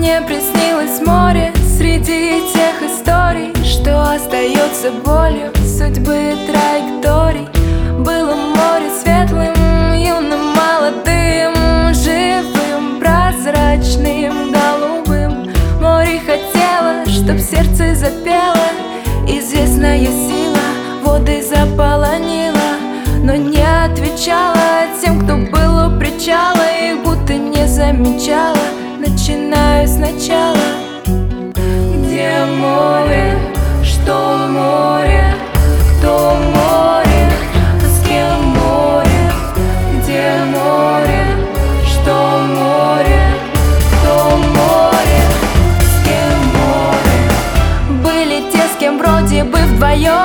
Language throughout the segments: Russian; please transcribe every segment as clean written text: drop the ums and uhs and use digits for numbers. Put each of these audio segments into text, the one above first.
Мне приснилось море среди тех историй, что остается болью судьбы траекторий. Было море светлым, юным, молодым, живым, прозрачным, голубым. Море хотело, чтоб сердце запело, известная сила воды заполонила, но не отвечала тем, кто был у причала, их будто не замечала. Начинаю сначала. Где море? Что море? Кто море? А с кем море? Где море? Что море? Кто море? С кем море? Были те, с кем вроде бы вдвоем,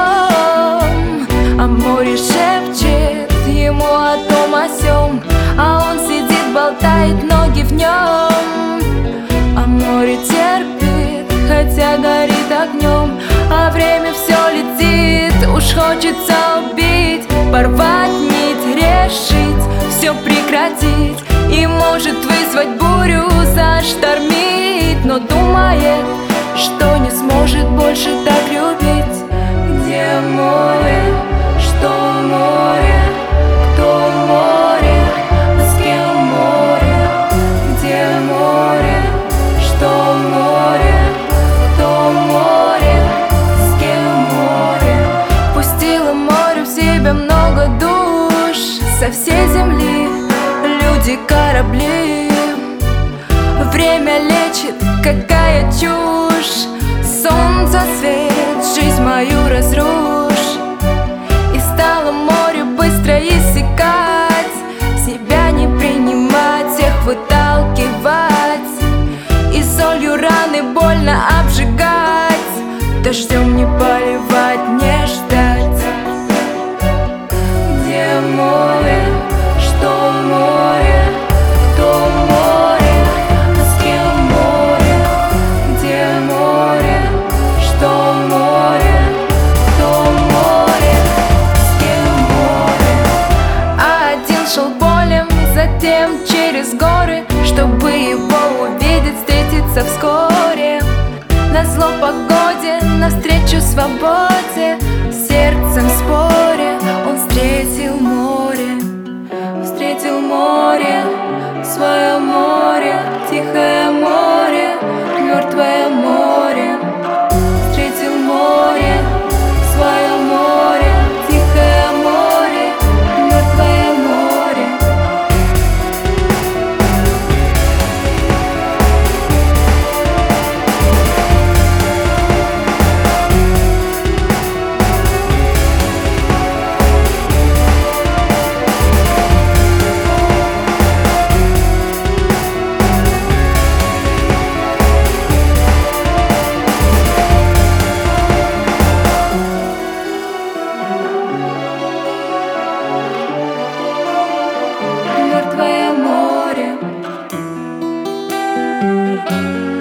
а море шепчет ему о том, о сём, а он сидит, болтает, ноги в нем. А море терпит, хотя горит огнем, а время все летит. Уж хочется убить, порвать нить, решить все прекратить, и может вызвать бурю, заштормить, но думает, что не сможет больше так любить. Где море? Что море? Кто море? А с кем море? Где море? Что море? Кто море? С кем море? Пустило море в себя много душ со всей земли, люди, корабли. Время лечит, какая чушь, солнце свет, жизнь мою разрушь. И стало море быстро иссякать, себя не принимать, всех выталкивать, и солью раны больно обжигать, дождем не поливать, не ждать. Где море? Что море? Кто море? А с кем море? Где море? Что море? Кто море? С кем море? А один шел полем, затем через горы, чтобы его увидеть, встретиться вскоре. Назло погоде, навстречу свободе, сердцем споря он встретил море. Встретил море, свое море, тихое море, мертвое море. Встретил море, свое море, тихое море, мертвое море. Мертвое море.